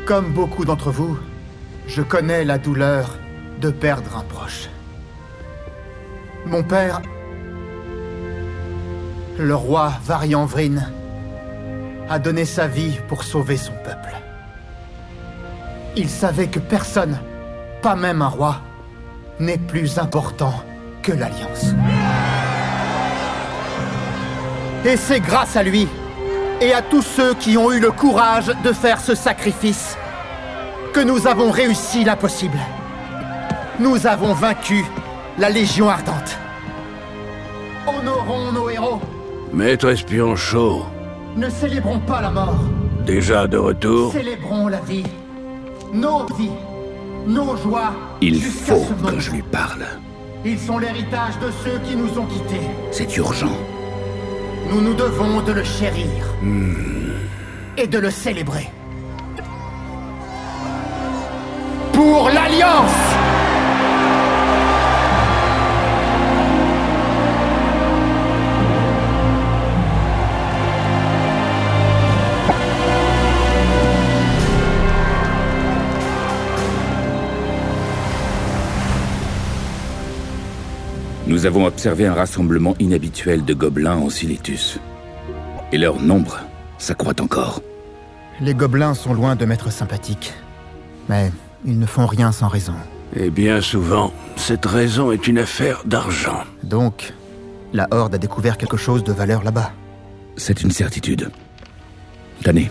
Comme beaucoup d'entre vous, je connais la douleur de perdre un proche. Mon père, le roi Varian Vryn, a donné sa vie pour sauver son peuple. Il savait que personne, pas même un roi, n'est plus important que l'Alliance. Et c'est grâce à lui, et à tous ceux qui ont eu le courage de faire ce sacrifice, que nous avons réussi l'impossible. Nous avons vaincu la Légion Ardente. Honorons nos héros. Maître espion chaud. Ne célébrons pas la mort. Déjà de retour? Célébrons la vie. Nos vies. Nos joies. Il faut que je lui parle. Ils sont l'héritage de ceux qui nous ont quittés. C'est urgent. Nous nous devons de le chérir. Et de le célébrer. Pour l'Alliance! Nous avons observé un rassemblement inhabituel de gobelins en Silithus. Et leur nombre s'accroît encore. Les gobelins sont loin de m'être sympathiques. Mais ils ne font rien sans raison. Et bien souvent, cette raison est une affaire d'argent. Donc, la Horde a découvert quelque chose de valeur là-bas. C'est une certitude. Tenez.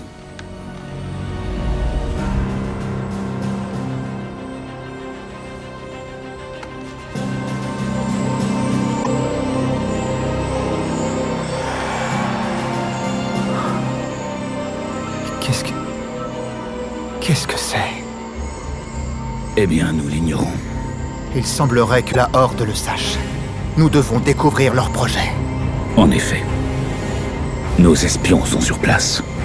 Qu'est-ce que c'est? Eh bien, nous l'ignorons. Il semblerait que la Horde le sache. Nous devons découvrir leur projet. En effet. Nos espions sont sur place.